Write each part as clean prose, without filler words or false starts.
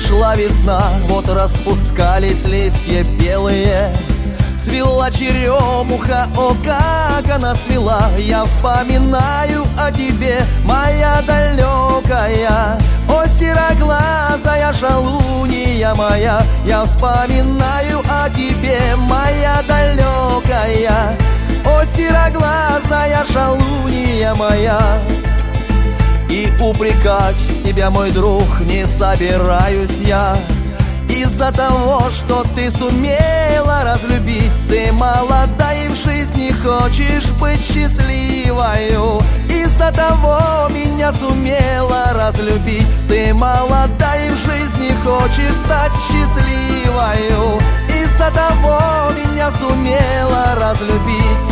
Пришла весна, вот распускались листья белые, цвела черемуха, о, как она цвела. Я вспоминаю о тебе, моя далекая, о, сероглазая шалунья моя. Я вспоминаю о тебе, моя далекая, о, сероглазая шалунья моя. И упрекать тебя, мой друг, не собираюсь я, из-за того, что ты сумела разлюбить. Ты молода и в жизни хочешь быть счастливою, из-за того меня сумела разлюбить. Ты молода и в жизни хочешь стать счастливою, из-за того меня сумела разлюбить.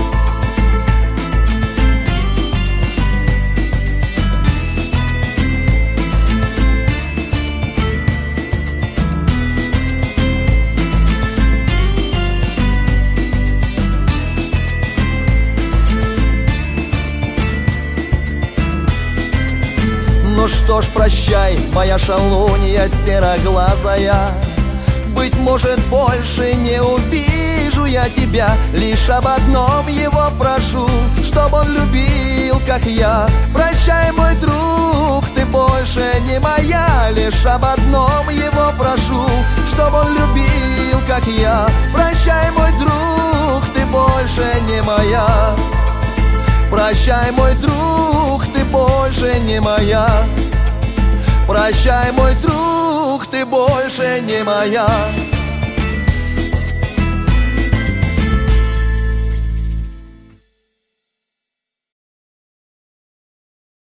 Ну что ж, прощай, моя шалунья сероглазая, быть может, больше не увижу я тебя. Лишь об одном его прошу, чтоб он любил, как я. Прощай, мой друг, ты больше не моя. Лишь об одном его прошу, чтоб он любил, как я. Прощай, мой друг, ты больше не моя. Прощай, мой друг, ты больше не моя. Прощай, мой друг, ты больше не моя.